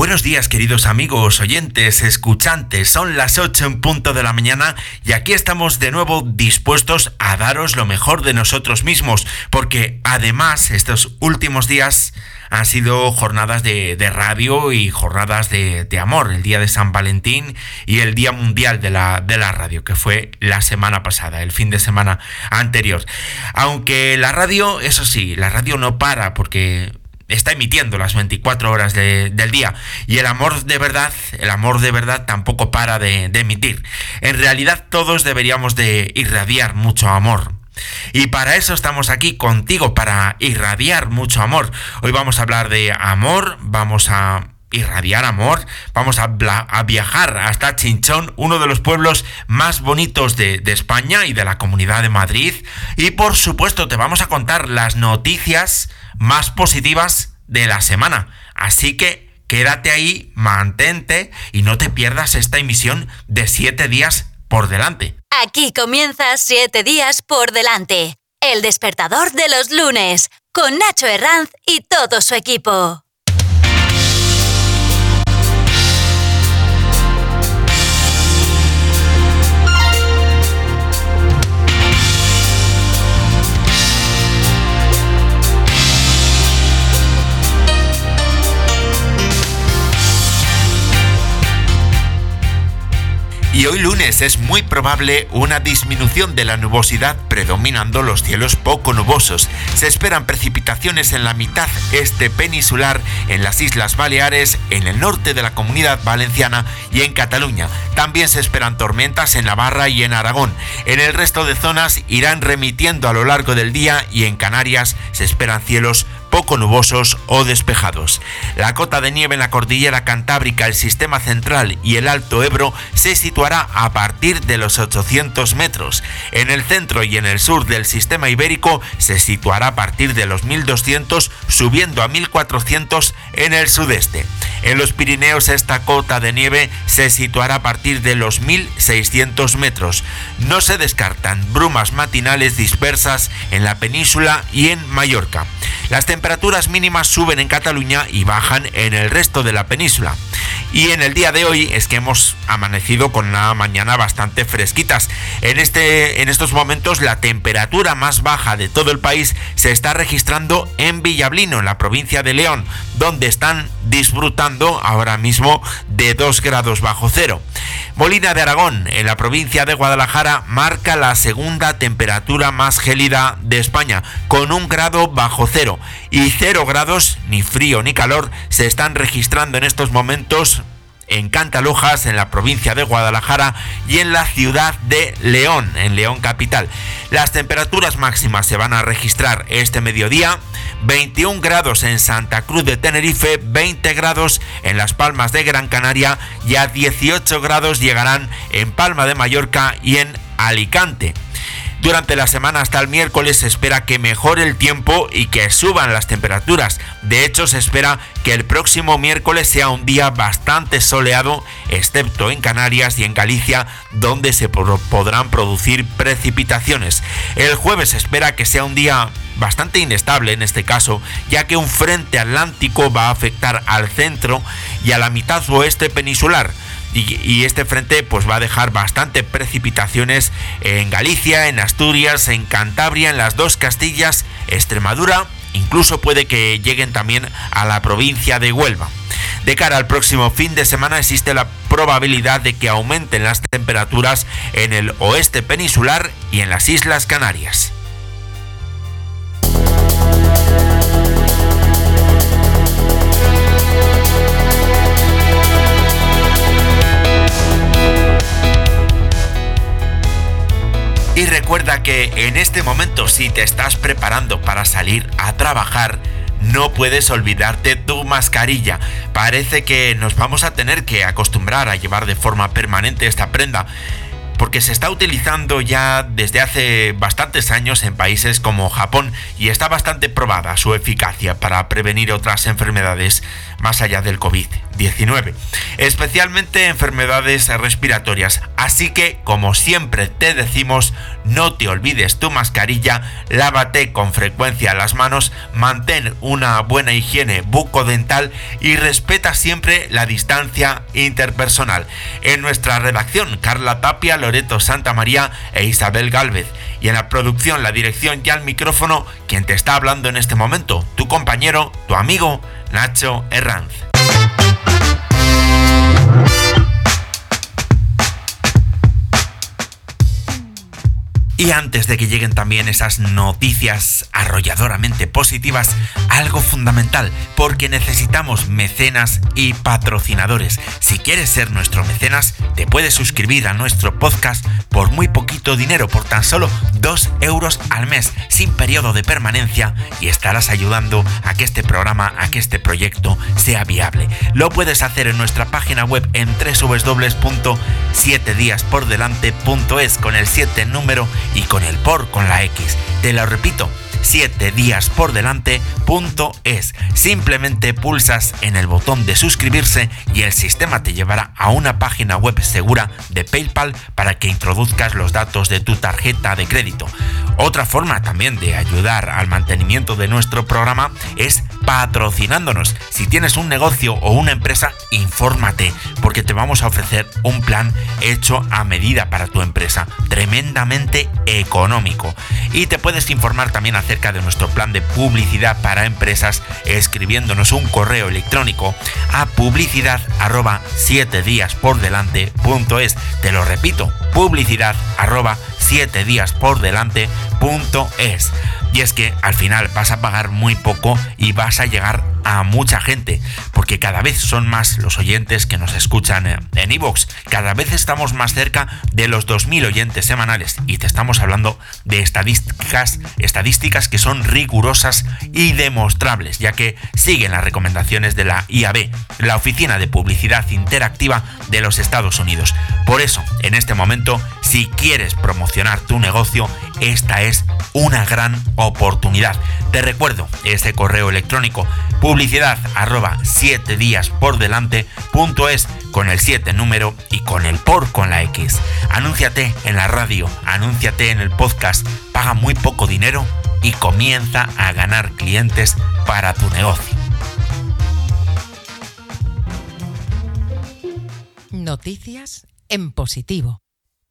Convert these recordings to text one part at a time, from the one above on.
Buenos días, queridos amigos, oyentes, escuchantes. Son las 8 en punto de la mañana y aquí estamos de nuevo dispuestos a daros lo mejor de nosotros mismos, porque además estos últimos días han sido jornadas de radio y jornadas de amor, el día de San Valentín y el Día Mundial de la Radio, que fue la semana pasada, el fin de semana anterior. Aunque la radio, eso sí, la radio no para porque está emitiendo las 24 horas del día, y el amor de verdad tampoco para de emitir. En realidad todos deberíamos de irradiar mucho amor. Y para eso estamos aquí contigo, para irradiar mucho amor. Hoy vamos a hablar de amor, vamos a irradiar amor, vamos a viajar hasta Chinchón, uno de los pueblos más bonitos de España y de la Comunidad de Madrid. Y por supuesto te vamos a contar las noticias más positivas de la semana. Así que quédate ahí, mantente y no te pierdas esta emisión de 7 días por delante. Aquí comienza 7 días por delante. El despertador de los lunes, con Nacho Herranz y todo su equipo. Y hoy lunes es muy probable una disminución de la nubosidad, predominando los cielos poco nubosos. Se esperan precipitaciones en la mitad este peninsular, en las Islas Baleares, en el norte de la Comunidad Valenciana y en Cataluña. También se esperan tormentas en Navarra y en Aragón. En el resto de zonas irán remitiendo a lo largo del día y en Canarias se esperan cielos poco nubosos o despejados. La cota de nieve en la cordillera Cantábrica, el Sistema Central y el Alto Ebro se situará a partir de los 800 metros. En el centro y en el sur del Sistema Ibérico se situará a partir de los 1200, subiendo a 1400 en el sudeste. En los Pirineos esta cota de nieve se situará a partir de los 1600 metros. No se descartan brumas matinales dispersas en la península y en Mallorca. Las temperaturas mínimas suben en Cataluña y bajan en el resto de la península. Y en el día de hoy es que hemos amanecido con una mañana bastante fresquitas. En estos momentos la temperatura más baja de todo el país se está registrando en Villablino, en la provincia de León, donde están disfrutando ahora mismo de 2 grados bajo cero. Molina de Aragón, en la provincia de Guadalajara, marca la segunda temperatura más gélida de España, con 1 grado bajo cero. Y 0 grados, ni frío ni calor, se están registrando en estos momentos en Cantalujas, en la provincia de Guadalajara y en la ciudad de León, en León capital. Las temperaturas máximas se van a registrar este mediodía: 21 grados en Santa Cruz de Tenerife, 20 grados en Las Palmas de Gran Canaria y a 18 grados llegarán en Palma de Mallorca y en Alicante. Durante la semana hasta el miércoles se espera que mejore el tiempo y que suban las temperaturas. De hecho, se espera que el próximo miércoles sea un día bastante soleado, excepto en Canarias y en Galicia, donde se podrán producir precipitaciones. El jueves se espera que sea un día bastante inestable en este caso, ya que un frente atlántico va a afectar al centro y a la mitad oeste peninsular. Y este frente pues va a dejar bastante precipitaciones en Galicia, en Asturias, en Cantabria, en las 2 Castillas, Extremadura, incluso puede que lleguen también a la provincia de Huelva. De cara al próximo fin de semana existe la probabilidad de que aumenten las temperaturas en el oeste peninsular y en las Islas Canarias. Y recuerda que en este momento, si te estás preparando para salir a trabajar, no puedes olvidarte tu mascarilla. Parece que nos vamos a tener que acostumbrar a llevar de forma permanente esta prenda, porque se está utilizando ya desde hace bastantes años en países como Japón y está bastante probada su eficacia para prevenir otras enfermedades más allá del COVID-19, especialmente enfermedades respiratorias. Así que, como siempre te decimos, no te olvides tu mascarilla, lávate con frecuencia las manos, mantén una buena higiene bucodental y respeta siempre la distancia interpersonal. En nuestra redacción, Carla Tapia, Loreto Santamaría e Isabel Gálvez. Y en la producción, la dirección y al micrófono, quien te está hablando en este momento, tu compañero, tu amigo, Nacho Herranz. Y antes de que lleguen también esas noticias arrolladoramente positivas, algo fundamental, porque necesitamos mecenas y patrocinadores. Si quieres ser nuestro mecenas, te puedes suscribir a nuestro podcast por muy poquito dinero, por tan solo 2 euros al mes, sin periodo de permanencia, y estarás ayudando a que este programa, a que este proyecto sea viable. Lo puedes hacer en nuestra página web en www.7diaspordelante.es con el 7 número y con el por con la X. Te lo repito, 7diaspordelante.es. Simplemente pulsas en el botón de suscribirse y el sistema te llevará a una página web segura de PayPal para que introduzcas los datos de tu tarjeta de crédito. Otra forma también de ayudar al mantenimiento de nuestro programa es patrocinándonos. Si tienes un negocio o una empresa, infórmate, porque te vamos a ofrecer un plan hecho a medida para tu empresa, tremendamente económico. Y te puedes informar también acerca de nuestro plan de publicidad para empresas escribiéndonos un correo electrónico a publicidad@7diaspordelante.es. Te lo repito, publicidad@7diaspordelante.es. Y es que al final vas a pagar muy poco y vas a llegar a mucha gente, porque cada vez son más los oyentes que nos escuchan en iVoox. Cada vez estamos más cerca de los 2000 oyentes semanales y te estamos hablando de estadísticas que son rigurosas y demostrables, ya que siguen las recomendaciones de la IAB, la Oficina de Publicidad Interactiva de los Estados Unidos. Por eso, en este momento, si quieres promocionar tu negocio, esta es una gran oportunidad. Te recuerdo ese correo electrónico, publicidad@7diaspordelante.es con el 7 número y con el por con la X. Anúnciate en la radio, anúnciate en el podcast, paga muy poco dinero y comienza a ganar clientes para tu negocio. Noticias en positivo.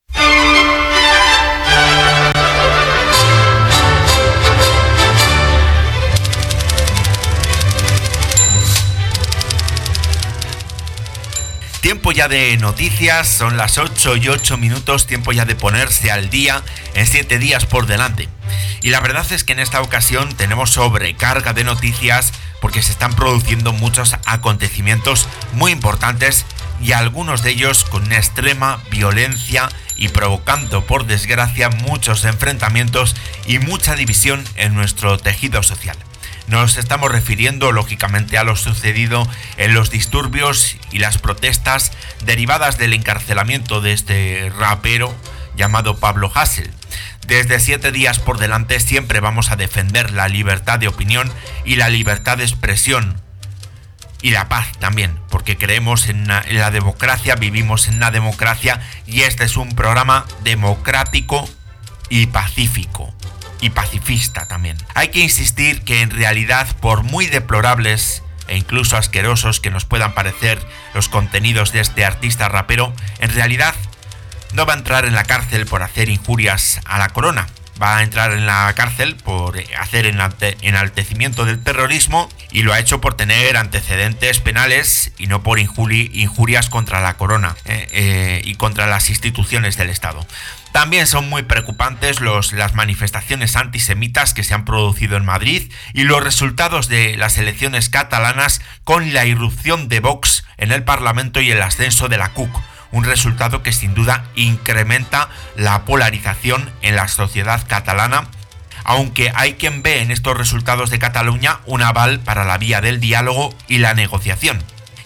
Tiempo ya de noticias, son las 8:08, tiempo ya de ponerse al día en 7 días por delante. Y la verdad es que en esta ocasión tenemos sobrecarga de noticias porque se están produciendo muchos acontecimientos muy importantes y algunos de ellos con una extrema violencia y provocando, por desgracia, muchos enfrentamientos y mucha división en nuestro tejido social. Nos estamos refiriendo, lógicamente, a lo sucedido en los disturbios y las protestas derivadas del encarcelamiento de este rapero llamado Pablo Hasél. Desde 7 días por delante siempre vamos a defender la libertad de opinión y la libertad de expresión y la paz también, porque creemos en la democracia, vivimos en una democracia y este es un programa democrático y pacífico. Y pacifista también. Hay que insistir que en realidad, por muy deplorables e incluso asquerosos que nos puedan parecer los contenidos de este artista rapero, en realidad no va a entrar en la cárcel por hacer injurias a la corona. Va a entrar en la cárcel por hacer enaltecimiento del terrorismo y lo ha hecho por tener antecedentes penales y no por injurias contra la corona y contra las instituciones del Estado. También son muy preocupantes las manifestaciones antisemitas que se han producido en Madrid y los resultados de las elecciones catalanas con la irrupción de Vox en el Parlamento y el ascenso de la CUP. Un resultado que sin duda incrementa la polarización en la sociedad catalana, aunque hay quien ve en estos resultados de Cataluña un aval para la vía del diálogo y la negociación.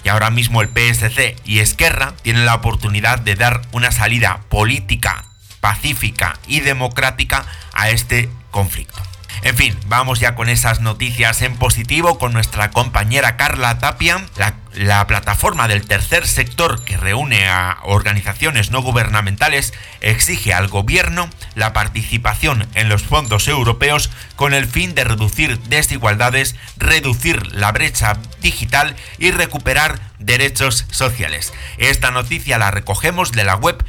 Y ahora mismo el PSC y Esquerra tienen la oportunidad de dar una salida política, pacífica y democrática a este conflicto. En fin, vamos ya con esas noticias en positivo con nuestra compañera Carla Tapia. La plataforma del tercer sector, que reúne a organizaciones no gubernamentales, exige al gobierno la participación en los fondos europeos con el fin de reducir desigualdades, reducir la brecha digital y recuperar derechos sociales. Esta noticia la recogemos de la web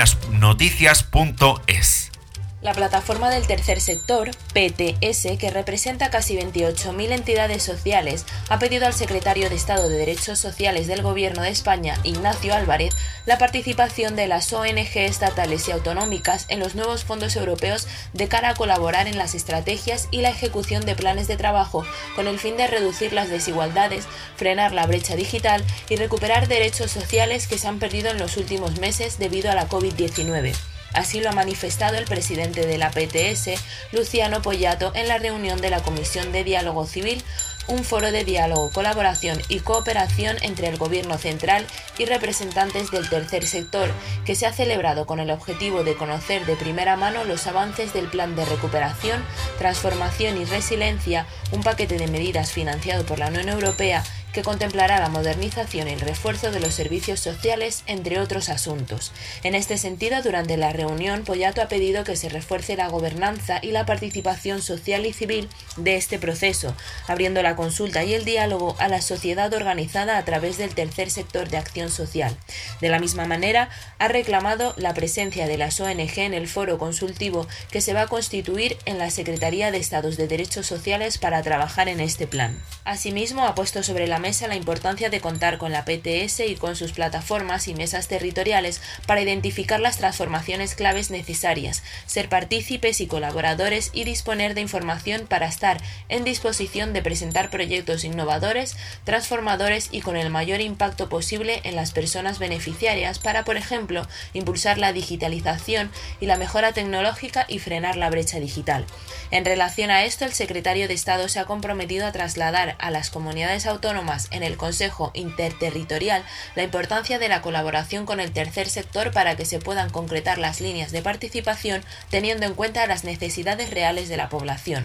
buenasnoticias.es. La plataforma del tercer sector, PTS, que representa casi 28.000 entidades sociales, ha pedido al secretario de Estado de Derechos Sociales del Gobierno de España, Ignacio Álvarez, la participación de las ONG estatales y autonómicas en los nuevos fondos europeos de cara a colaborar en las estrategias y la ejecución de planes de trabajo con el fin de reducir las desigualdades, frenar la brecha digital y recuperar derechos sociales que se han perdido en los últimos meses debido a la COVID-19. Así lo ha manifestado el presidente de la PTS, Luciano Poyato, en la reunión de la Comisión de Diálogo Civil, un foro de diálogo, colaboración y cooperación entre el Gobierno central y representantes del tercer sector, que se ha celebrado con el objetivo de conocer de primera mano los avances del Plan de Recuperación, Transformación y Resiliencia, un paquete de medidas financiado por la Unión Europea que contemplará la modernización y el refuerzo de los servicios sociales, entre otros asuntos. En este sentido, durante la reunión, Poyato ha pedido que se refuerce la gobernanza y la participación social y civil de este proceso, abriendo la consulta y el diálogo a la sociedad organizada a través del tercer sector de acción social. De la misma manera, ha reclamado la presencia de las ONG en el foro consultivo que se va a constituir en la Secretaría de Estados de Derechos Sociales para trabajar en este plan. Asimismo, ha puesto sobre la mesa la importancia de contar con la PTS y con sus plataformas y mesas territoriales para identificar las transformaciones claves necesarias, ser partícipes y colaboradores y disponer de información para estar en disposición de presentar proyectos innovadores, transformadores y con el mayor impacto posible en las personas beneficiarias para, por ejemplo, impulsar la digitalización y la mejora tecnológica y frenar la brecha digital. En relación a esto, el secretario de Estado se ha comprometido a trasladar a las comunidades autónomas en el Consejo Interterritorial la importancia de la colaboración con el tercer sector para que se puedan concretar las líneas de participación teniendo en cuenta las necesidades reales de la población.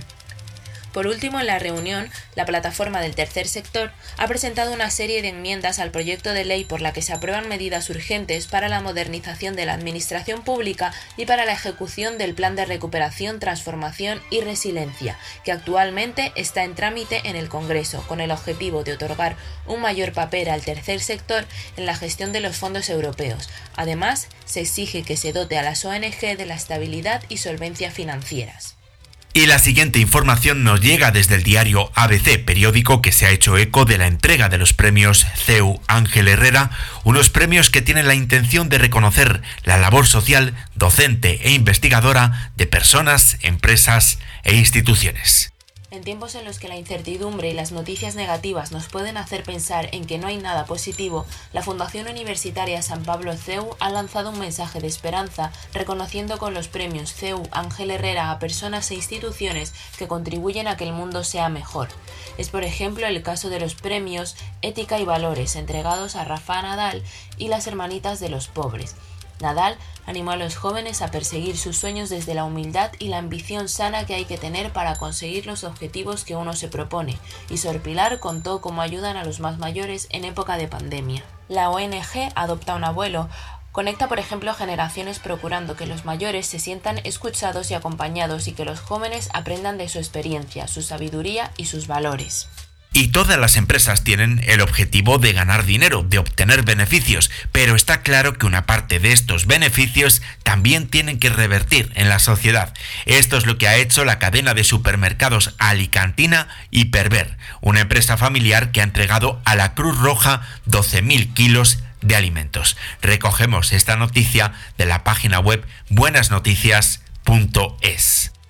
Por último, en la reunión, la plataforma del tercer sector ha presentado una serie de enmiendas al proyecto de ley por la que se aprueban medidas urgentes para la modernización de la administración pública y para la ejecución del Plan de Recuperación, Transformación y Resiliencia, que actualmente está en trámite en el Congreso, con el objetivo de otorgar un mayor papel al tercer sector en la gestión de los fondos europeos. Además, se exige que se dote a las ONG de la estabilidad y solvencia financieras. Y la siguiente información nos llega desde el diario ABC, periódico que se ha hecho eco de la entrega de los premios CEU Ángel Herrera, unos premios que tienen la intención de reconocer la labor social, docente e investigadora de personas, empresas e instituciones. En tiempos en los que la incertidumbre y las noticias negativas nos pueden hacer pensar en que no hay nada positivo, la Fundación Universitaria San Pablo CEU ha lanzado un mensaje de esperanza reconociendo con los premios CEU Ángel Herrera a personas e instituciones que contribuyen a que el mundo sea mejor. Es por ejemplo el caso de los premios Ética y Valores entregados a Rafa Nadal y las Hermanitas de los Pobres. Nadal animó a los jóvenes a perseguir sus sueños desde la humildad y la ambición sana que hay que tener para conseguir los objetivos que uno se propone, y Sor Pilar contó cómo ayudan a los más mayores en época de pandemia. La ONG Adopta un Abuelo conecta, por ejemplo, generaciones procurando que los mayores se sientan escuchados y acompañados y que los jóvenes aprendan de su experiencia, su sabiduría y sus valores. Y todas las empresas tienen el objetivo de ganar dinero, de obtener beneficios, pero está claro que una parte de estos beneficios también tienen que revertir en la sociedad. Esto es lo que ha hecho la cadena de supermercados alicantina Hiperver, una empresa familiar que ha entregado a la Cruz Roja 12.000 kilos de alimentos. Recogemos esta noticia de la página web buenasnoticias.es.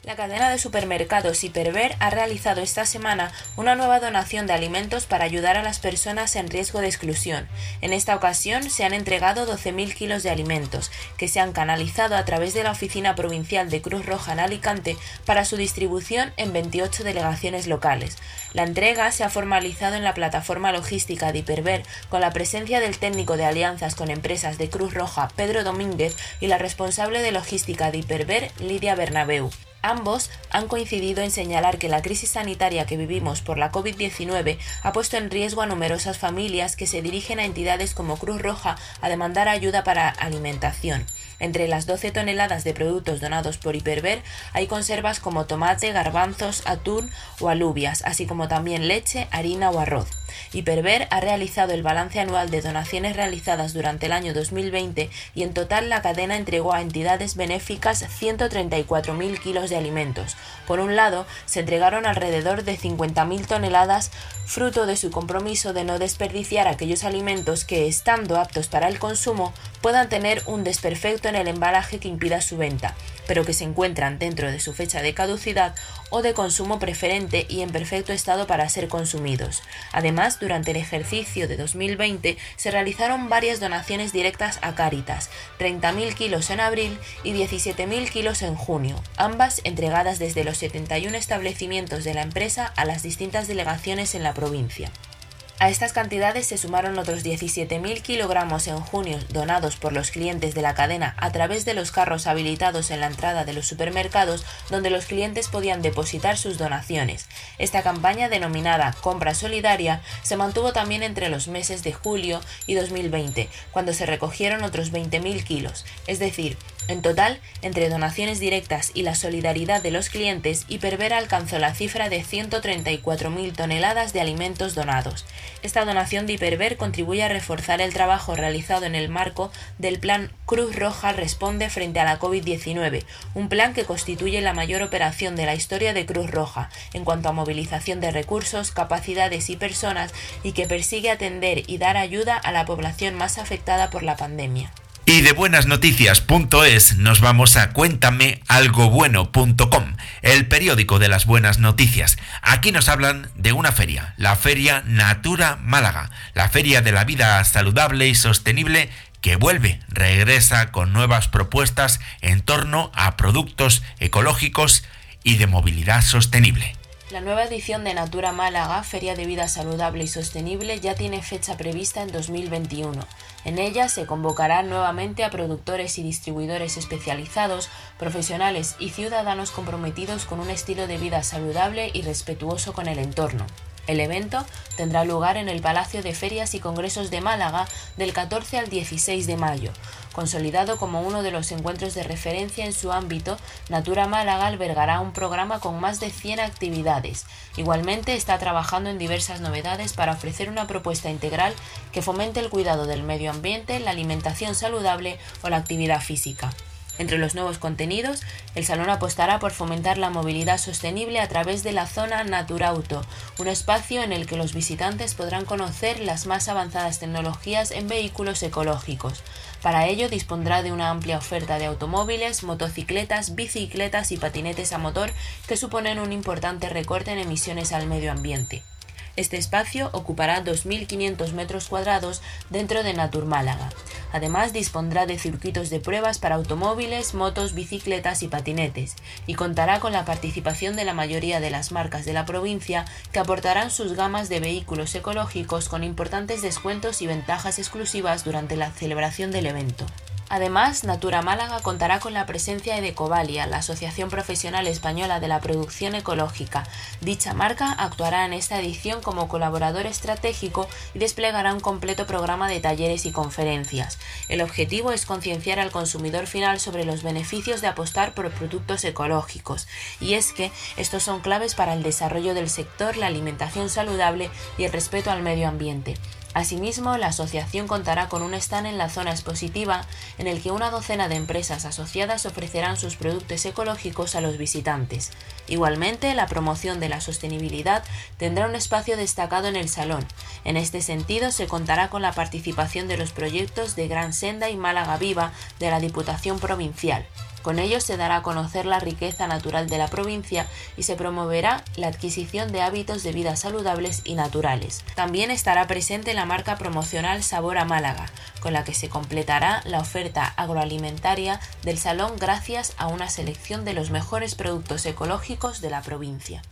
La cadena de supermercados Hiperver ha realizado esta semana una nueva donación de alimentos para ayudar a las personas en riesgo de exclusión. En esta ocasión se han entregado 12.000 kilos de alimentos, que se han canalizado a través de la Oficina Provincial de Cruz Roja en Alicante para su distribución en 28 delegaciones locales. La entrega se ha formalizado en la plataforma logística de Hiperver con la presencia del técnico de alianzas con empresas de Cruz Roja, Pedro Domínguez, y la responsable de logística de Hiperver, Lidia Bernabeu. Ambos han coincidido en señalar que la crisis sanitaria que vivimos por la COVID-19 ha puesto en riesgo a numerosas familias que se dirigen a entidades como Cruz Roja a demandar ayuda para alimentación. Entre las 12 toneladas de productos donados por Hiperver hay conservas como tomate, garbanzos, atún o alubias, así como también leche, harina o arroz. Hiperver ha realizado el balance anual de donaciones realizadas durante el año 2020 y en total la cadena entregó a entidades benéficas 134.000 kilos de alimentos. Por un lado, se entregaron alrededor de 50.000 toneladas, fruto de su compromiso de no desperdiciar aquellos alimentos que, estando aptos para el consumo, puedan tener un desperfecto en el embalaje que impida su venta, pero que se encuentran dentro de su fecha de caducidad o de consumo preferente y en perfecto estado para ser consumidos. Además, durante el ejercicio de 2020 se realizaron varias donaciones directas a Cáritas, 30.000 kilos en abril y 17.000 kilos en junio, ambas entregadas desde los 71 establecimientos de la empresa a las distintas delegaciones en la provincia. A estas cantidades se sumaron otros 17.000 kilogramos en junio donados por los clientes de la cadena a través de los carros habilitados en la entrada de los supermercados donde los clientes podían depositar sus donaciones. Esta campaña denominada Compra Solidaria se mantuvo también entre los meses de julio y 2020, cuando se recogieron otros 20.000 kilos, es decir, en total, entre donaciones directas y la solidaridad de los clientes, Hiperver alcanzó la cifra de 134.000 toneladas de alimentos donados. Esta donación de Hiperver contribuye a reforzar el trabajo realizado en el marco del plan Cruz Roja Responde frente a la COVID-19, un plan que constituye la mayor operación de la historia de Cruz Roja en cuanto a movilización de recursos, capacidades y personas y que persigue atender y dar ayuda a la población más afectada por la pandemia. Y de buenasnoticias.es nos vamos a cuéntamealgobueno.com, el periódico de las buenas noticias. Aquí nos hablan de una feria, la Feria Natura Málaga, la feria de la vida saludable y sostenible que regresa con nuevas propuestas en torno a productos ecológicos y de movilidad sostenible. La nueva edición de Natura Málaga, Feria de Vida Saludable y Sostenible, ya tiene fecha prevista en 2021. En ella se convocará nuevamente a productores y distribuidores especializados, profesionales y ciudadanos comprometidos con un estilo de vida saludable y respetuoso con el entorno. El evento tendrá lugar en el Palacio de Ferias y Congresos de Málaga del 14 al 16 de mayo. Consolidado como uno de los encuentros de referencia en su ámbito, Natura Málaga albergará un programa con más de 100 actividades. Igualmente está trabajando en diversas novedades para ofrecer una propuesta integral que fomente el cuidado del medio ambiente, la alimentación saludable o la actividad física. Entre los nuevos contenidos, el salón apostará por fomentar la movilidad sostenible a través de la zona Naturauto, un espacio en el que los visitantes podrán conocer las más avanzadas tecnologías en vehículos ecológicos. Para ello dispondrá de una amplia oferta de automóviles, motocicletas, bicicletas y patinetes a motor que suponen un importante recorte en emisiones al medio ambiente. Este espacio ocupará 2.500 metros cuadrados dentro de Natur Málaga. Además, dispondrá de circuitos de pruebas para automóviles, motos, bicicletas y patinetes, y contará con la participación de la mayoría de las marcas de la provincia que aportarán sus gamas de vehículos ecológicos con importantes descuentos y ventajas exclusivas durante la celebración del evento. Además, Natura Málaga contará con la presencia de Ecovalia, la Asociación Profesional Española de la Producción Ecológica. Dicha marca actuará en esta edición como colaborador estratégico y desplegará un completo programa de talleres y conferencias. El objetivo es concienciar al consumidor final sobre los beneficios de apostar por productos ecológicos, y es que estos son claves para el desarrollo del sector, la alimentación saludable y el respeto al medio ambiente. Asimismo, la asociación contará con un stand en la zona expositiva en el que una docena de empresas asociadas ofrecerán sus productos ecológicos a los visitantes. Igualmente, la promoción de la sostenibilidad tendrá un espacio destacado en el salón. En este sentido, se contará con la participación de los proyectos de Gran Senda y Málaga Viva de la Diputación Provincial. Con ello se dará a conocer la riqueza natural de la provincia y se promoverá la adquisición de hábitos de vida saludables y naturales. También estará presente la marca promocional Sabor a Málaga, con la que se completará la oferta agroalimentaria del salón gracias a una selección de los mejores productos ecológicos de la provincia.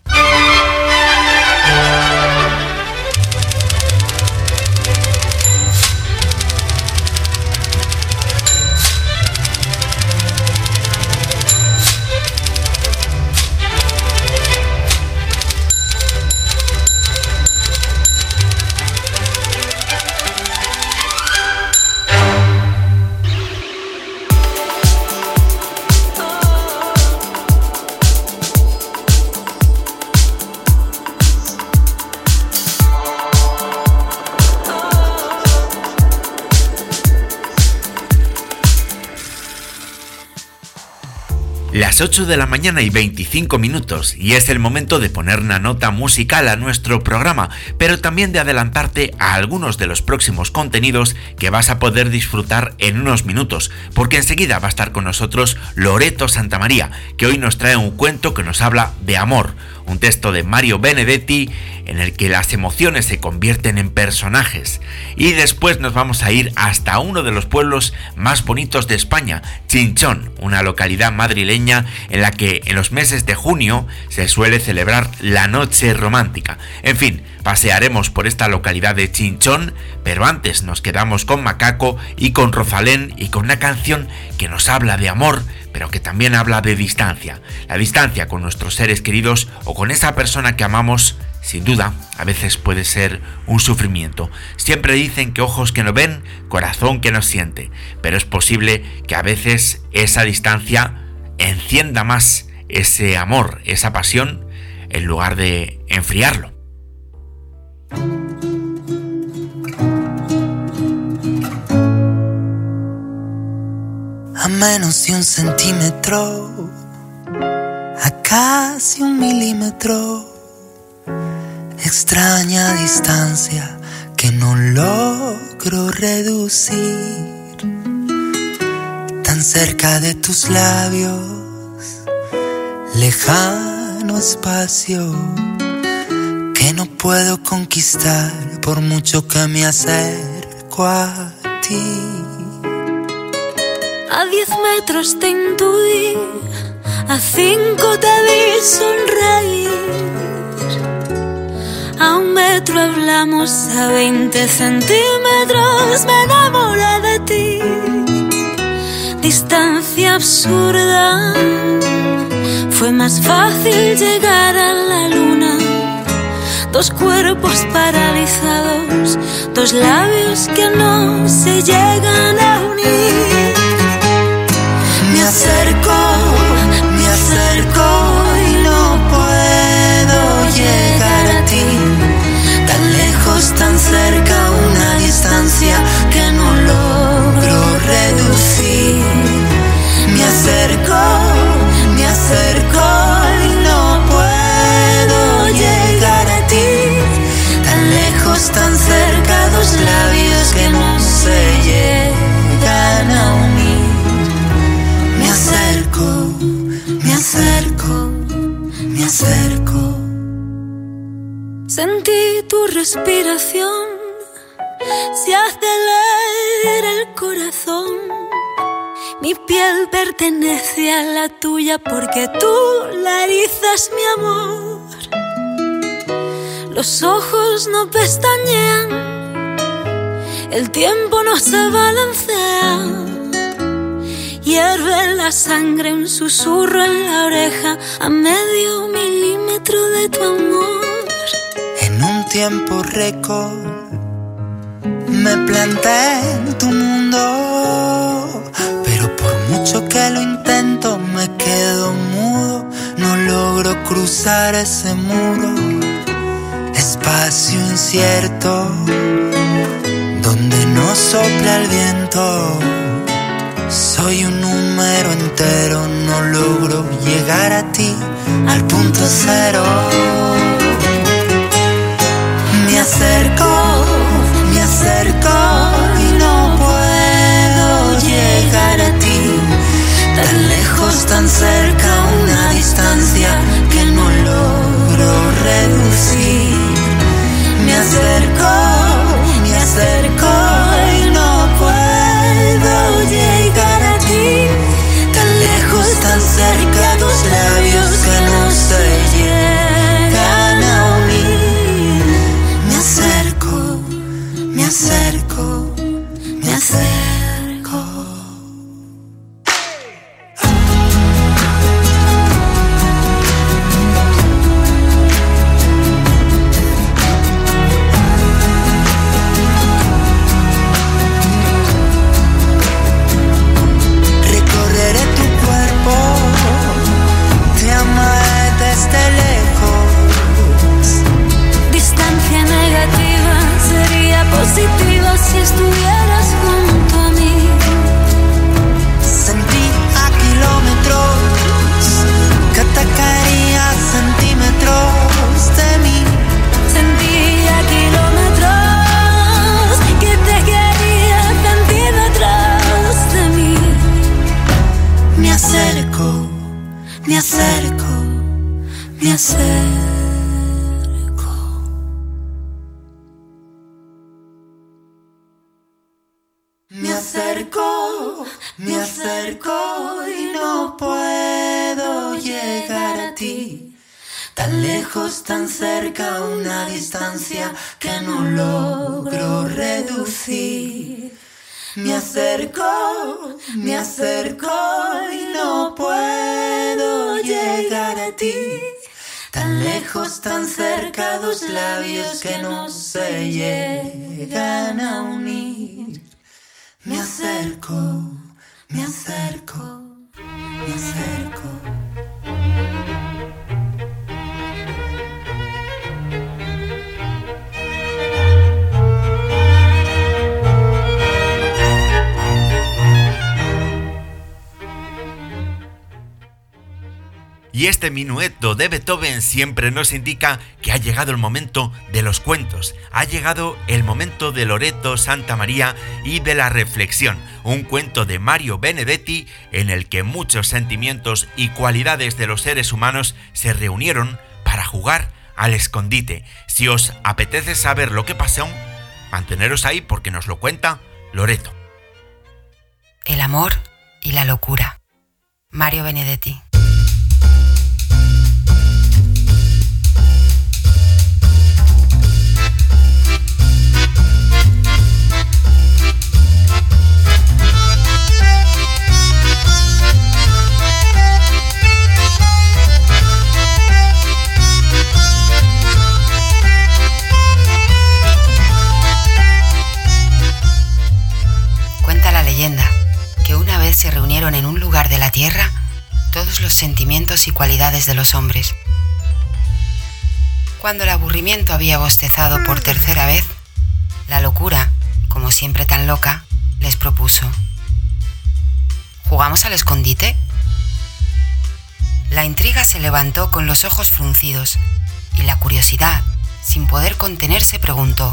Las 8 de la mañana y 25 minutos y es el momento de poner una nota musical a nuestro programa, pero también de adelantarte a algunos de los próximos contenidos que vas a poder disfrutar en unos minutos, porque enseguida va a estar con nosotros Loreto Santamaría, que hoy nos trae un cuento que nos habla de amor, un texto de Mario Benedetti en el que las emociones se convierten en personajes. Y después nos vamos a ir hasta uno de los pueblos más bonitos de España, Chinchón, una localidad madrileña en la que en los meses de junio se suele celebrar la noche romántica. En fin, pasearemos por esta localidad de Chinchón, pero antes nos quedamos con Macaco y con Rosalén y con una canción que nos habla de amor, pero que también habla de distancia. La distancia con nuestros seres queridos o con esa persona que amamos, sin duda, a veces puede ser un sufrimiento. Siempre dicen que ojos que no ven, corazón que no siente, pero es posible que a veces esa distancia encienda más ese amor, esa pasión, en lugar de enfriarlo. A menos de 1 centímetro, a casi 1 milímetro, extraña distancia que no logro reducir. Tan cerca de tus labios, lejano espacio que no puedo conquistar por mucho que me acerco a ti. A 10 metros te intuí, a 5 te vi sonreír. A 1 metro hablamos, a 20 centímetros me enamoré de ti. Distancia absurda, fue más fácil llegar a la luna. 2 cuerpos paralizados, 2 labios que no se llegan a unir. Me acerco y no puedo llegar a ti. Tan lejos, tan cerca, una distancia que no logro reducir. Me acerco y no puedo llegar a ti. Tan lejos, tan cerca, 2 labios que no se llegan a unir. Me acerco. Sentí tu respiración, se acelera el corazón. Mi piel pertenece a la tuya porque tú la erizas, mi amor. Los ojos no pestañean, el tiempo no se balancea. Hierve la sangre, un susurro en la oreja, a medio milímetro de tu amor. En un tiempo récord me planté en tu mundo, pero por mucho que lo intento me quedo mudo. No logro cruzar ese muro, espacio incierto donde no sopla el viento. Soy un número entero, no logro llegar a ti, al punto cero. Me acerco y no puedo llegar a ti. Tan lejos, positiva si estuvieras junto a mí. Sentí a kilómetros que te quería centímetros de mí. Sentí a kilómetros que te quería centímetros de mí. Me acerco, me acerco, me acerco. Me acerco y no puedo llegar a ti. Tan lejos, tan cerca, una distancia que no logro reducir. Me acerco y no puedo llegar a ti. Tan lejos, tan cerca, dos labios que no se llegan a unir. Me acerco, me acerco, me acerco. Y este minueto de Beethoven siempre nos indica que ha llegado el momento de los cuentos, ha llegado el momento de Loreto Santa María y de la reflexión, un cuento de Mario Benedetti en el que muchos sentimientos y cualidades de los seres humanos se reunieron para jugar al escondite. Si os apetece saber lo que pasó, manteneros ahí porque nos lo cuenta Loreto. El amor y la locura. Mario Benedetti. Que una vez se reunieron en un lugar de la tierra todos los sentimientos y cualidades de los hombres. Cuando el aburrimiento había bostezado por tercera vez, la locura, como siempre tan loca, les propuso: ¿jugamos al escondite? La intriga se levantó con los ojos fruncidos y la curiosidad, sin poder contenerse, preguntó: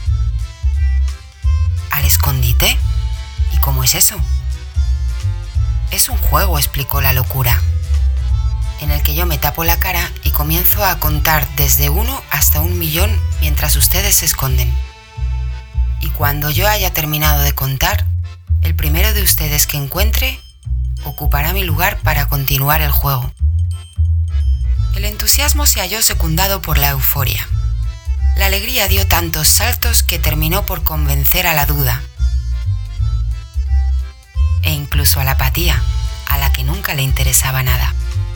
¿al escondite? ¿Y cómo es eso? Es un juego, explicó la locura, en el que yo me tapo la cara y comienzo a contar desde 1 hasta 1.000.000 mientras ustedes se esconden. Y cuando yo haya terminado de contar, el primero de ustedes que encuentre ocupará mi lugar para continuar el juego. El entusiasmo se halló secundado por la euforia. La alegría dio tantos saltos que terminó por convencer a la duda, e incluso a la apatía, a la que nunca le interesaba nada.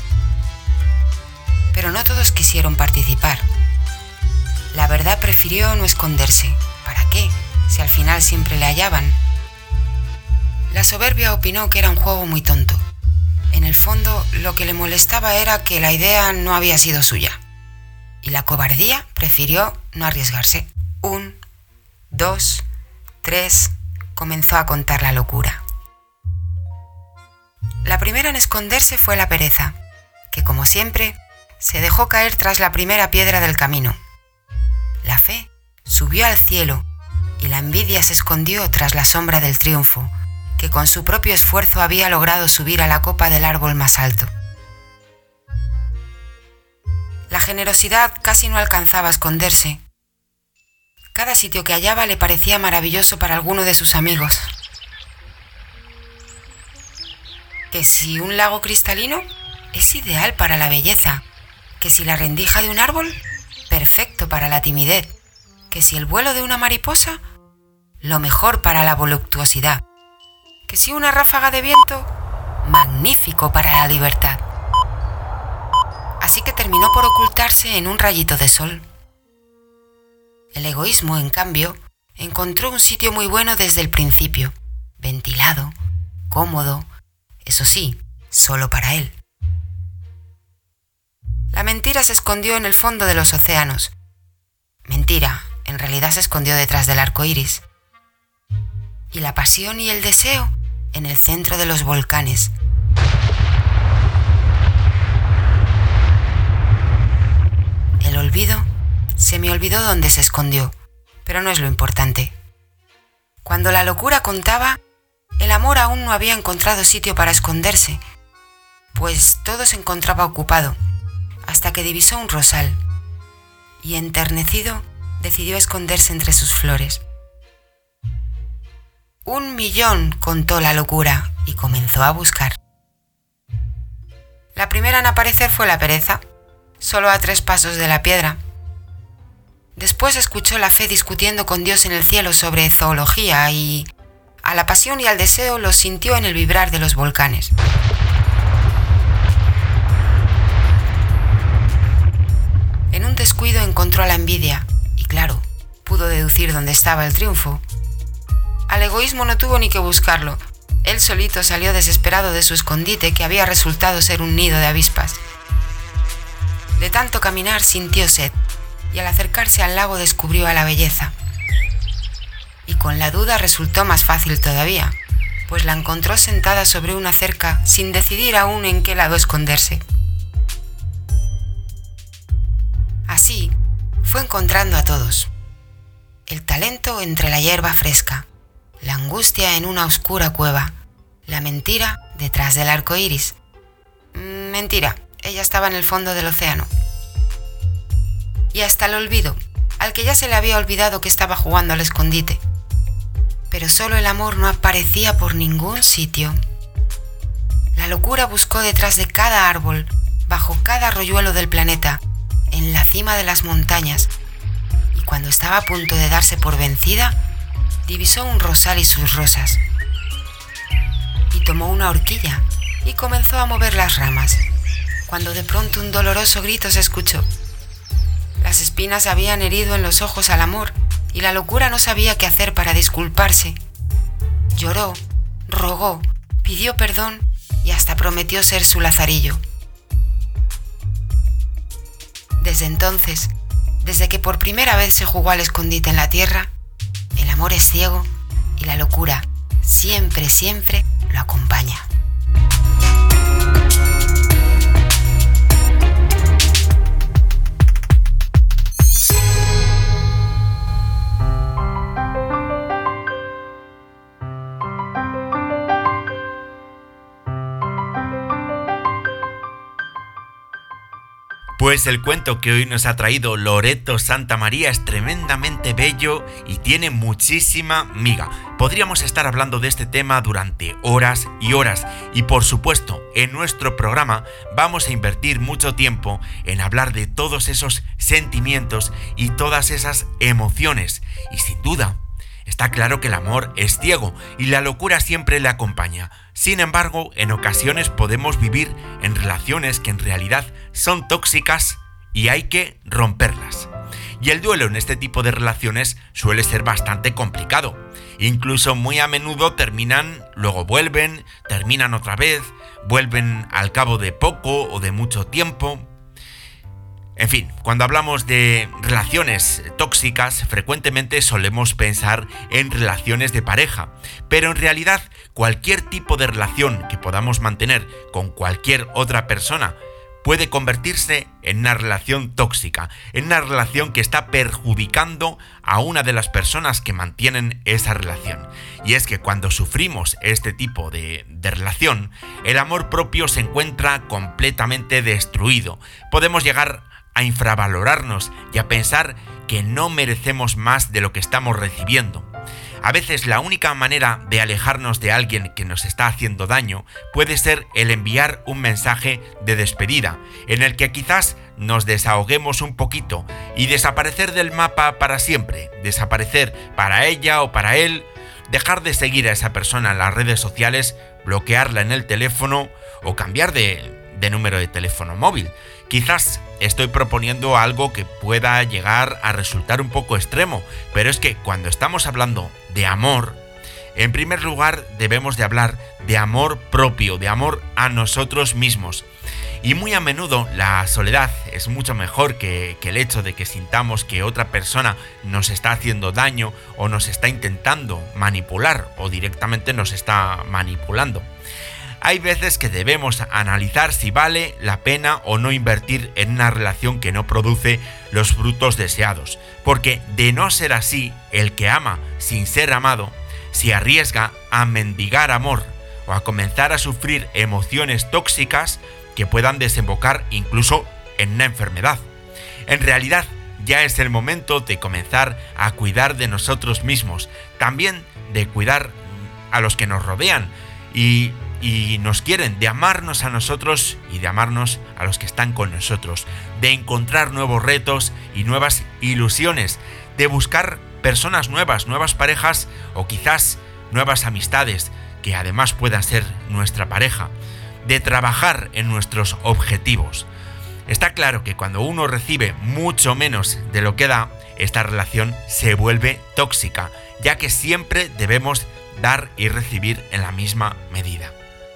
Pero no todos quisieron participar. La verdad prefirió no esconderse. ¿Para qué? Si al final siempre le hallaban. La soberbia opinó que era un juego muy tonto. En el fondo, lo que le molestaba era que la idea no había sido suya. Y la cobardía prefirió no arriesgarse. 1, 2, 3, comenzó a contar la locura. La primera en esconderse fue la pereza, que como siempre se dejó caer tras la primera piedra del camino. La fe subió al cielo y la envidia se escondió tras la sombra del triunfo, que con su propio esfuerzo había logrado subir a la copa del árbol más alto. La generosidad casi no alcanzaba a esconderse. Cada sitio que hallaba le parecía maravilloso para alguno de sus amigos. Que si un lago cristalino es ideal para la belleza, que si la rendija de un árbol, perfecto para la timidez, que si el vuelo de una mariposa, lo mejor para la voluptuosidad, que si una ráfaga de viento, magnífico para la libertad. Así que terminó por ocultarse en un rayito de sol. El egoísmo, en cambio, encontró un sitio muy bueno desde el principio, ventilado, cómodo, eso sí, solo para él. La mentira se escondió en el fondo de los océanos. Mentira, en realidad se escondió detrás del arco iris. Y la pasión y el deseo en el centro de los volcanes. El olvido se me olvidó dónde se escondió, pero no es lo importante. Cuando la locura contaba, el amor aún no había encontrado sitio para esconderse, pues todo se encontraba ocupado, hasta que divisó un rosal, y enternecido decidió esconderse entre sus flores. 1.000.000, contó la locura, y comenzó a buscar. La primera en aparecer fue la pereza, solo a 3 pasos de la piedra. Después escuchó la fe discutiendo con Dios en el cielo sobre zoología y a la pasión y al deseo los sintió en el vibrar de los volcanes. En un descuido encontró a la envidia y claro, pudo deducir dónde estaba el triunfo. Al egoísmo no tuvo ni que buscarlo. Él solito salió desesperado de su escondite que había resultado ser un nido de avispas. De tanto caminar sintió sed y al acercarse al lago descubrió a la belleza. Y con la duda resultó más fácil todavía, pues la encontró sentada sobre una cerca sin decidir aún en qué lado esconderse. Así fue encontrando a todos. El talento entre la hierba fresca, la angustia en una oscura cueva, la mentira detrás del arco iris. Mentira, ella estaba en el fondo del océano. Y hasta el olvido, al que ya se le había olvidado que estaba jugando al escondite. Pero solo el amor no aparecía por ningún sitio. La locura buscó detrás de cada árbol, bajo cada arroyuelo del planeta, en la cima de las montañas, y cuando estaba a punto de darse por vencida, divisó un rosal y sus rosas. Y tomó una horquilla y comenzó a mover las ramas, cuando de pronto un doloroso grito se escuchó. Las espinas habían herido en los ojos al amor y la locura no sabía qué hacer para disculparse. Lloró, rogó, pidió perdón y hasta prometió ser su lazarillo. Desde entonces, desde que por primera vez se jugó al escondite en la tierra, el amor es ciego y la locura siempre, siempre lo acompaña. Pues el cuento que hoy nos ha traído Loreto Santamaría es tremendamente bello y tiene muchísima miga. Podríamos estar hablando de este tema durante horas y horas y por supuesto en nuestro programa vamos a invertir mucho tiempo en hablar de todos esos sentimientos y todas esas emociones y sin duda está claro que el amor es ciego y la locura siempre le acompaña. Sin embargo, en ocasiones podemos vivir en relaciones que en realidad son tóxicas y hay que romperlas. Y el duelo en este tipo de relaciones suele ser bastante complicado. Incluso muy a menudo terminan, luego vuelven, terminan otra vez, vuelven al cabo de poco o de mucho tiempo. En fin, cuando hablamos de relaciones tóxicas, frecuentemente solemos pensar en relaciones de pareja, pero en realidad cualquier tipo de relación que podamos mantener con cualquier otra persona puede convertirse en una relación tóxica, en una relación que está perjudicando a una de las personas que mantienen esa relación. Y es que cuando sufrimos este tipo de relación, el amor propio se encuentra completamente destruido. Podemos llegar a infravalorarnos y a pensar que no merecemos más de lo que estamos recibiendo. A veces la única manera de alejarnos de alguien que nos está haciendo daño puede ser el enviar un mensaje de despedida, en el que quizás nos desahoguemos un poquito y desaparecer del mapa para siempre, desaparecer para ella o para él, dejar de seguir a esa persona en las redes sociales, bloquearla en el teléfono o cambiar de número de teléfono móvil. Quizás estoy proponiendo algo que pueda llegar a resultar un poco extremo, pero es que cuando estamos hablando de amor, en primer lugar debemos de hablar de amor propio, de amor a nosotros mismos. Y muy a menudo la soledad es mucho mejor que el hecho de que sintamos que otra persona nos está haciendo daño o nos está intentando manipular o directamente nos está manipulando. Hay veces que debemos analizar si vale la pena o no invertir en una relación que no produce los frutos deseados, porque de no ser así, el que ama sin ser amado se arriesga a mendigar amor o a comenzar a sufrir emociones tóxicas que puedan desembocar incluso en una enfermedad. En realidad, ya es el momento de comenzar a cuidar de nosotros mismos, también de cuidar a los que nos rodean y nos quieren, de amarnos a nosotros y de amarnos a los que están con nosotros, de encontrar nuevos retos y nuevas ilusiones, de buscar personas nuevas, nuevas parejas o quizás nuevas amistades que además puedan ser nuestra pareja, de trabajar en nuestros objetivos. Está claro que cuando uno recibe mucho menos de lo que da, esta relación se vuelve tóxica, ya que siempre debemos dar y recibir en la misma medida.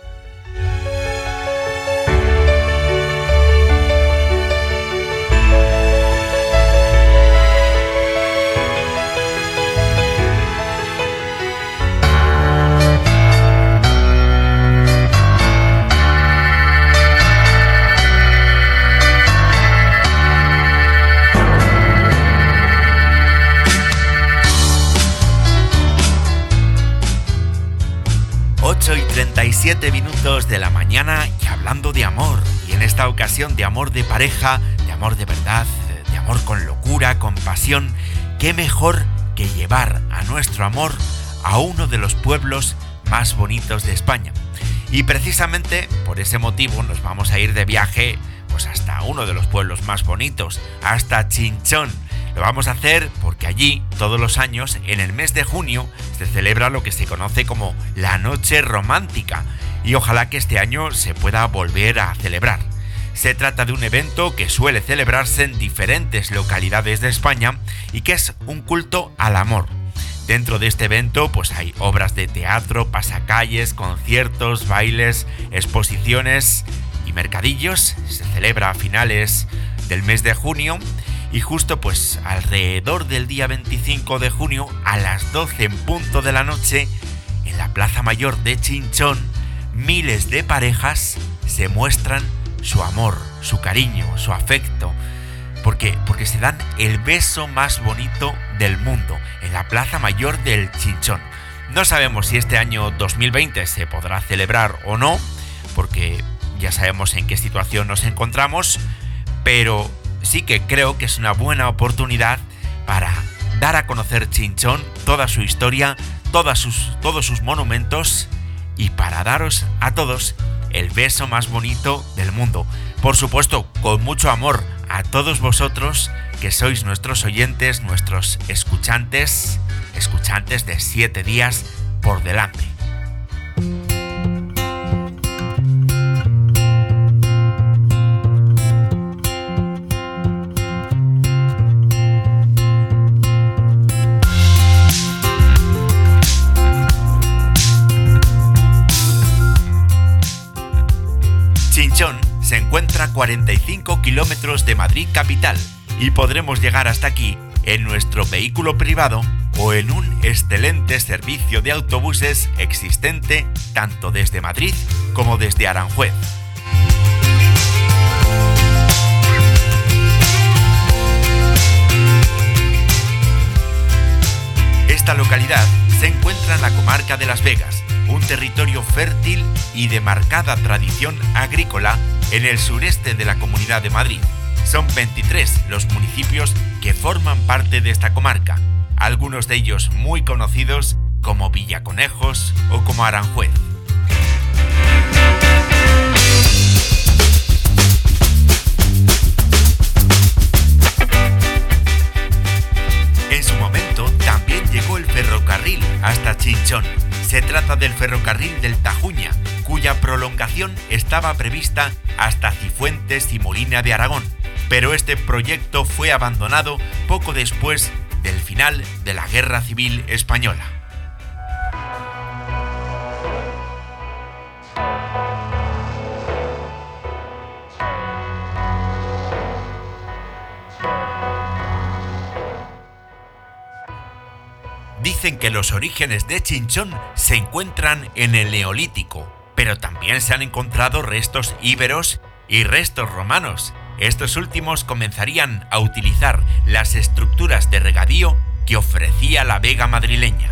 Y 37 minutos de la mañana y hablando de amor, y en esta ocasión de amor de pareja, de amor de verdad, de amor con locura, con pasión. ¿Qué mejor que llevar a nuestro amor a uno de los pueblos más bonitos de España? Y precisamente por ese motivo nos vamos a ir de viaje pues hasta uno de los pueblos más bonitos, hasta Chinchón. Lo vamos a hacer porque allí, todos los años, en el mes de junio, se celebra lo que se conoce como la Noche Romántica, y ojalá que este año se pueda volver a celebrar. Se trata de un evento que suele celebrarse en diferentes localidades de España y que es un culto al amor. Dentro de este evento pues hay obras de teatro, pasacalles, conciertos, bailes, exposiciones y mercadillos. Se celebra a finales del mes de junio. Y justo pues alrededor del día 25 de junio a las 12 en punto de la noche, en la Plaza Mayor de Chinchón, miles de parejas se muestran su amor, su cariño, su afecto, porque se dan el beso más bonito del mundo en la Plaza Mayor del Chinchón. No sabemos si este año 2020 se podrá celebrar o no, porque ya sabemos en qué situación nos encontramos, pero sí que creo que es una buena oportunidad para dar a conocer Chinchón, toda su historia, todos sus monumentos y para daros a todos el beso más bonito del mundo. Por supuesto, con mucho amor a todos vosotros que sois nuestros oyentes, nuestros escuchantes de 7 días por delante. Chinchón se encuentra a 45 kilómetros de Madrid capital y podremos llegar hasta aquí en nuestro vehículo privado o en un excelente servicio de autobuses existente tanto desde Madrid como desde Aranjuez. Esta localidad se encuentra en la comarca de Las Vegas, un territorio fértil y de marcada tradición agrícola en el sureste de la Comunidad de Madrid. Son 23 los municipios que forman parte de esta comarca, algunos de ellos muy conocidos como Villaconejos o como Aranjuez. En su momento también llegó el ferrocarril hasta Chinchón. Se trata del ferrocarril del Tajuña, cuya prolongación estaba prevista hasta Cifuentes y Molina de Aragón, pero este proyecto fue abandonado poco después del final de la Guerra Civil Española. Dicen que los orígenes de Chinchón se encuentran en el Neolítico, pero también se han encontrado restos íberos y restos romanos. Estos últimos comenzarían a utilizar las estructuras de regadío que ofrecía la Vega madrileña.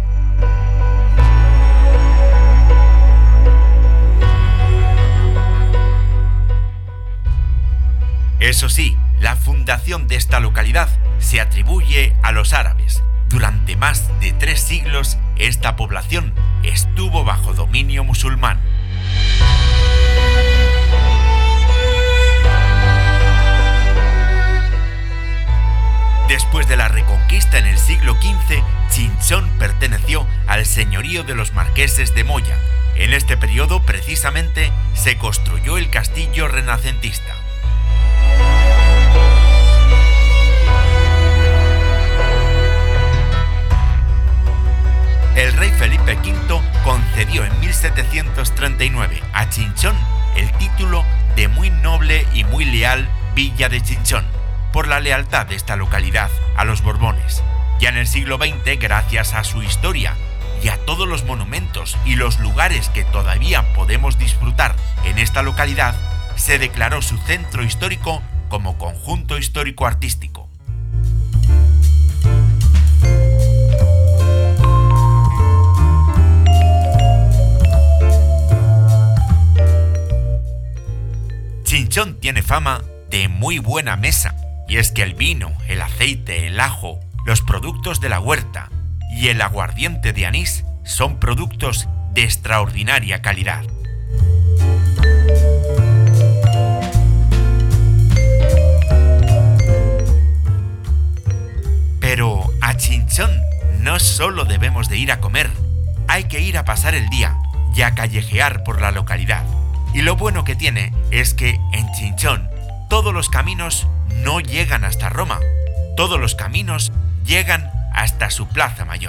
Eso sí, la fundación de esta localidad se atribuye a los árabes. Durante más de 3 siglos, esta población estuvo bajo dominio musulmán. Después de la Reconquista en el siglo XV, Chinchón perteneció al señorío de los marqueses de Moya. En este periodo, precisamente, se construyó el castillo renacentista. El rey Felipe V concedió en 1739 a Chinchón el título de muy noble y muy leal Villa de Chinchón, por la lealtad de esta localidad a los Borbones. Ya en el siglo XX, gracias a su historia y a todos los monumentos y los lugares que todavía podemos disfrutar en esta localidad, se declaró su centro histórico como conjunto histórico-artístico. Chinchón tiene fama de muy buena mesa, y es que el vino, el aceite, el ajo, los productos de la huerta y el aguardiente de anís son productos de extraordinaria calidad. Pero a Chinchón no solo debemos de ir a comer, hay que ir a pasar el día y a callejear por la localidad. Y lo bueno que tiene es que en Chinchón todos los caminos no llegan hasta Roma, todos los caminos llegan hasta su plaza mayor.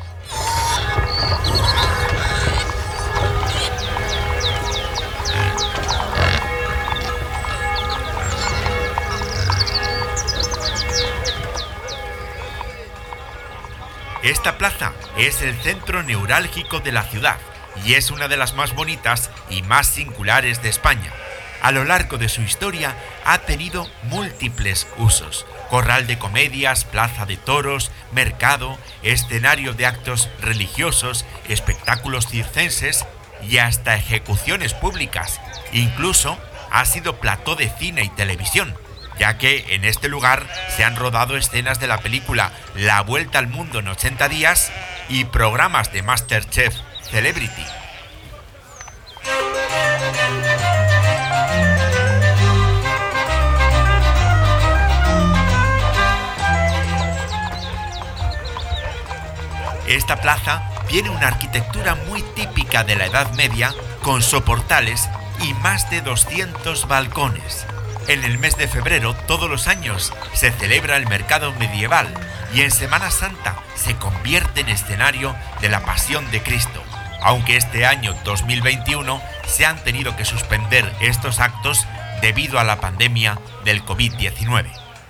Esta plaza es el centro neurálgico de la ciudad y es una de las más bonitas y más singulares de España. A lo largo de su historia ha tenido múltiples usos: corral de comedias, plaza de toros, mercado, escenario de actos religiosos, espectáculos circenses y hasta ejecuciones públicas. Incluso ha sido plató de cine y televisión, ya que en este lugar se han rodado escenas de la película La Vuelta al Mundo en 80 días y programas de MasterChef Celebrity. Esta plaza tiene una arquitectura muy típica de la Edad Media, con soportales y más de 200 balcones. En el mes de febrero, todos los años, se celebra el mercado medieval y en Semana Santa se convierte en escenario de la Pasión de Cristo, aunque este año 2021 se han tenido que suspender estos actos debido a la pandemia del COVID-19.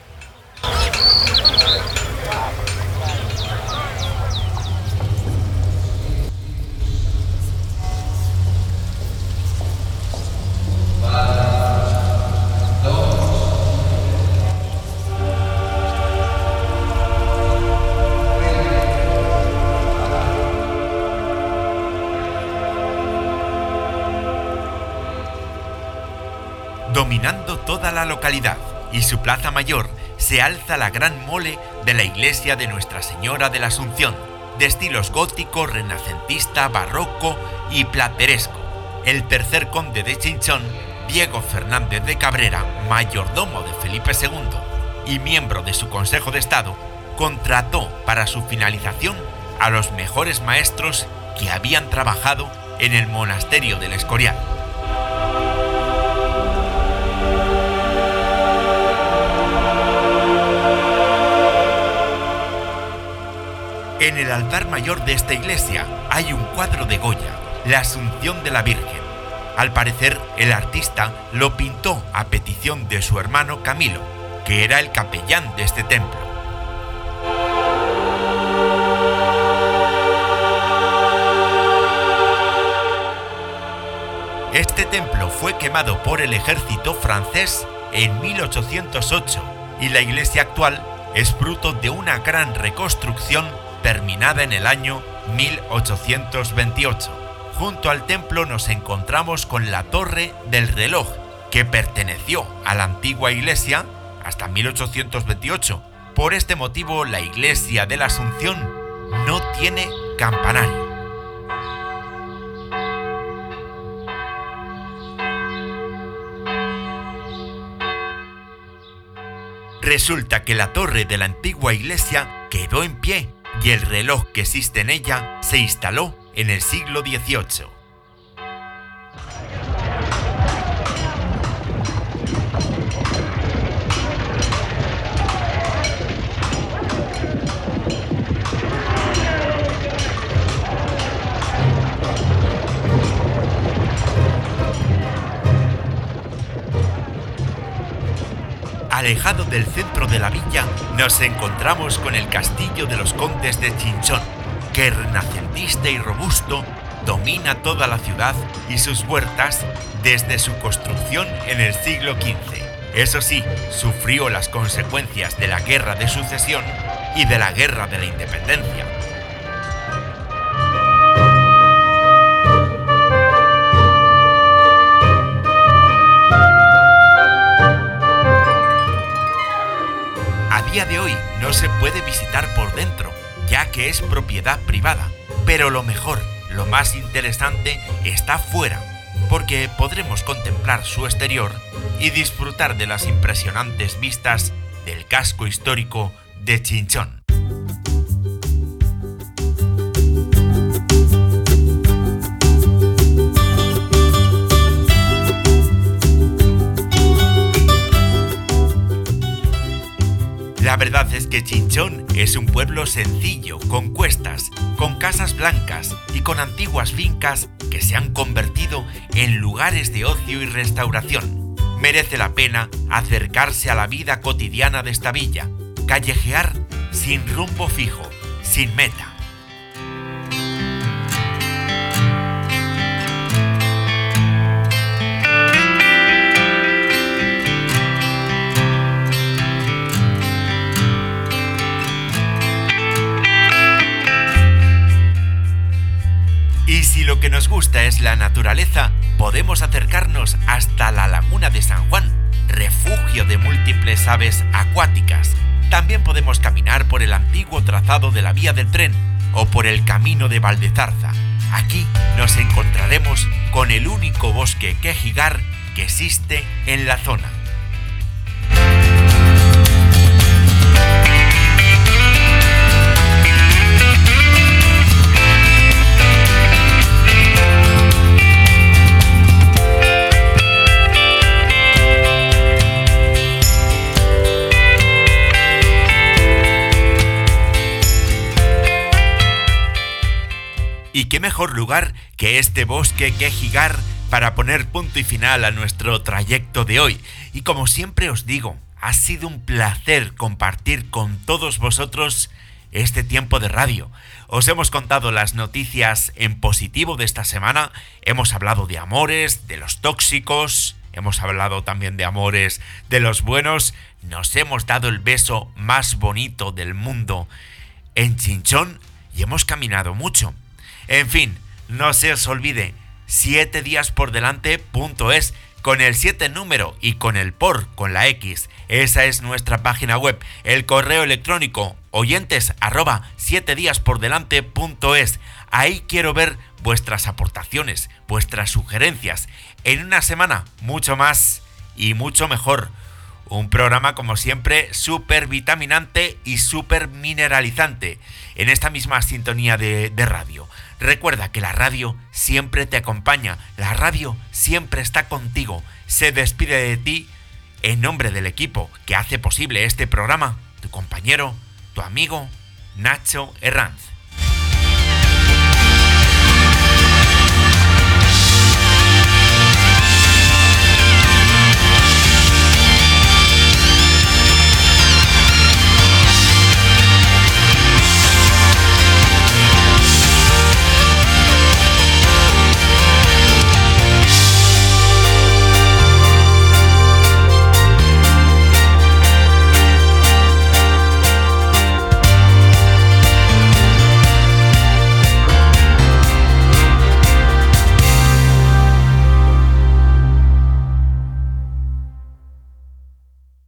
Dominando toda la localidad y su plaza mayor se alza la gran mole de la iglesia de Nuestra Señora de la Asunción, de estilos gótico, renacentista, barroco y plateresco. El tercer conde de Chinchón, Diego Fernández de Cabrera, mayordomo de Felipe II y miembro de su Consejo de Estado, contrató para su finalización a los mejores maestros que habían trabajado en el monasterio del Escorial. En el altar mayor de esta iglesia hay un cuadro de Goya, la Asunción de la Virgen. Al parecer, el artista lo pintó a petición de su hermano Camilo, que era el capellán de este templo. Este templo fue quemado por el ejército francés en 1808 y la iglesia actual es fruto de una gran reconstrucción terminada en el año 1828. Junto al templo nos encontramos con la Torre del Reloj, que perteneció a la antigua iglesia hasta 1828. Por este motivo, la iglesia de la Asunción no tiene campanario. Resulta que la torre de la antigua iglesia quedó en pie y el reloj que existe en ella se instaló en el siglo XVIII. Alejado del centro de la villa, nos encontramos con el castillo de los condes de Chinchón, que renacentista y robusto domina toda la ciudad y sus huertas desde su construcción en el siglo XV. Eso sí, sufrió las consecuencias de la Guerra de Sucesión y de la Guerra de la Independencia. A día de hoy no se puede visitar por dentro, ya que es propiedad privada, pero lo mejor, lo más interesante está fuera, porque podremos contemplar su exterior y disfrutar de las impresionantes vistas del casco histórico de Chinchón. La verdad es que Chinchón es un pueblo sencillo, con cuestas, con casas blancas y con antiguas fincas que se han convertido en lugares de ocio y restauración. Merece la pena acercarse a la vida cotidiana de esta villa, callejear sin rumbo fijo, sin meta. Y si lo que nos gusta es la naturaleza, podemos acercarnos hasta la Laguna de San Juan, refugio de múltiples aves acuáticas. También podemos caminar por el antiguo trazado de la vía del tren o por el camino de Valdezarza. Aquí nos encontraremos con el único bosque quejigar que existe en la zona. Y qué mejor lugar que este bosque quejigar para poner punto y final a nuestro trayecto de hoy. Y como siempre os digo, ha sido un placer compartir con todos vosotros este tiempo de radio. Os hemos contado las noticias en positivo de esta semana, hemos hablado de amores, de los tóxicos, hemos hablado también de amores de los buenos, nos hemos dado el beso más bonito del mundo en Chinchón y hemos caminado mucho. En fin, no se os olvide, 7diaspordelante.es, con el 7 número y con el por, con la X. Esa es nuestra página web. El correo electrónico, oyentes@7diaspordelante.es. Ahí quiero ver vuestras aportaciones, vuestras sugerencias. En una semana, mucho más y mucho mejor. Un programa, como siempre, súper vitaminante y súper mineralizante. En esta misma sintonía de radio. Recuerda que la radio siempre te acompaña, la radio siempre está contigo. Se despide de ti en nombre del equipo que hace posible este programa, tu compañero, tu amigo, Nacho Herranz.